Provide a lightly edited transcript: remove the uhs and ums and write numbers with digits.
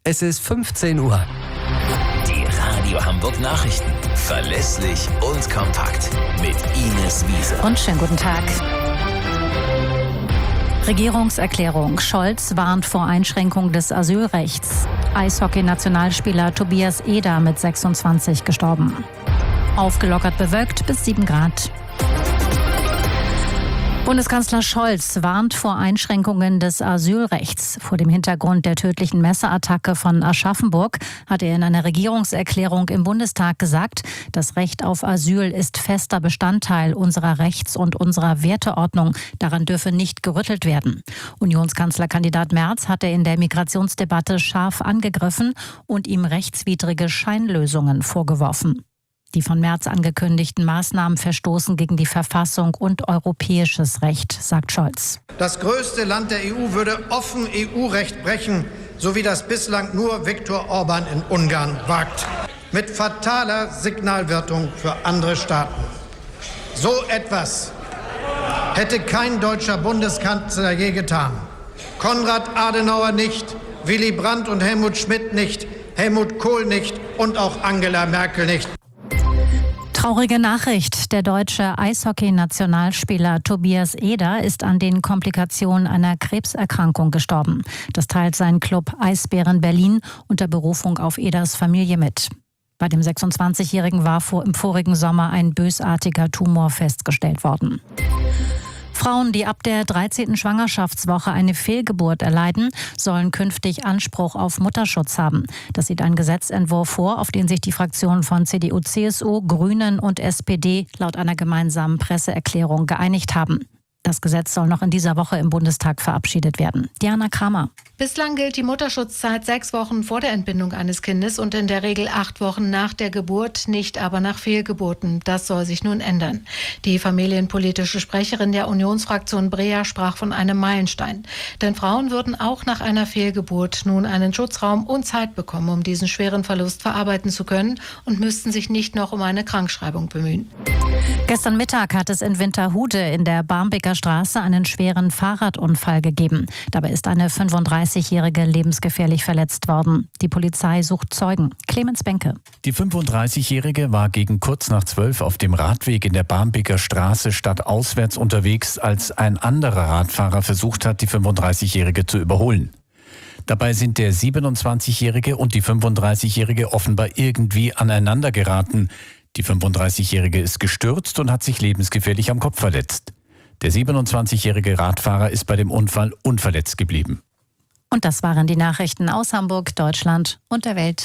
Es ist 15 Uhr. Die Radio Hamburg Nachrichten. Verlässlich und kompakt. Mit Ines Wiese. Und schönen guten Tag. Regierungserklärung. Scholz warnt vor Einschränkung des Asylrechts. Eishockey-Nationalspieler Tobias Eder mit 26 gestorben. Aufgelockert bewölkt bis 7 Grad. Bundeskanzler Scholz warnt vor Einschränkungen des Asylrechts. Vor dem Hintergrund der tödlichen Messerattacke von Aschaffenburg hat er in einer Regierungserklärung im Bundestag gesagt, das Recht auf Asyl ist fester Bestandteil unserer Rechts- und unserer Werteordnung. Daran dürfe nicht gerüttelt werden. Unionskanzlerkandidat Merz hat er in der Migrationsdebatte scharf angegriffen und ihm rechtswidrige Scheinlösungen vorgeworfen. Die von Merz angekündigten Maßnahmen verstoßen gegen die Verfassung und europäisches Recht, sagt Scholz. Das größte Land der EU würde offen EU-Recht brechen, so wie das bislang nur Viktor Orban in Ungarn wagt. Mit fataler Signalwirkung für andere Staaten. So etwas hätte kein deutscher Bundeskanzler je getan. Konrad Adenauer nicht, Willy Brandt und Helmut Schmidt nicht, Helmut Kohl nicht und auch Angela Merkel nicht. Traurige Nachricht. Der deutsche Eishockey-Nationalspieler Tobias Eder ist an den Komplikationen einer Krebserkrankung gestorben. Das teilt sein Club Eisbären Berlin unter Berufung auf Eders Familie mit. Bei dem 26-Jährigen war im vorigen Sommer ein bösartiger Tumor festgestellt worden. Frauen, die ab der 13. Schwangerschaftswoche eine Fehlgeburt erleiden, sollen künftig Anspruch auf Mutterschutz haben. Das sieht ein Gesetzentwurf vor, auf den sich die Fraktionen von CDU, CSU, Grünen und SPD laut einer gemeinsamen Presseerklärung geeinigt haben. Das Gesetz soll noch in dieser Woche im Bundestag verabschiedet werden. Diana Kramer. Bislang gilt die Mutterschutzzeit 6 Wochen vor der Entbindung eines Kindes und in der Regel 8 Wochen nach der Geburt, nicht aber nach Fehlgeburten. Das soll sich nun ändern. Die familienpolitische Sprecherin der Unionsfraktion Breer sprach von einem Meilenstein. Denn Frauen würden auch nach einer Fehlgeburt nun einen Schutzraum und Zeit bekommen, um diesen schweren Verlust verarbeiten zu können und müssten sich nicht noch um eine Krankschreibung bemühen. Gestern Mittag hat es in Winterhude in der Barmbeker Straße einen schweren Fahrradunfall gegeben. Dabei ist eine 35-Jährige lebensgefährlich verletzt worden. Die Polizei sucht Zeugen. Clemens Benke. Die 35-Jährige war gegen kurz nach 12 auf dem Radweg in der Barmbeker Straße stadtauswärts unterwegs, als ein anderer Radfahrer versucht hat, die 35-Jährige zu überholen. Dabei sind der 27-Jährige und die 35-Jährige offenbar irgendwie aneinander geraten. Die 35-Jährige ist gestürzt und hat sich lebensgefährlich am Kopf verletzt. Der 27-jährige Radfahrer ist bei dem Unfall unverletzt geblieben. Und das waren die Nachrichten aus Hamburg, Deutschland und der Welt.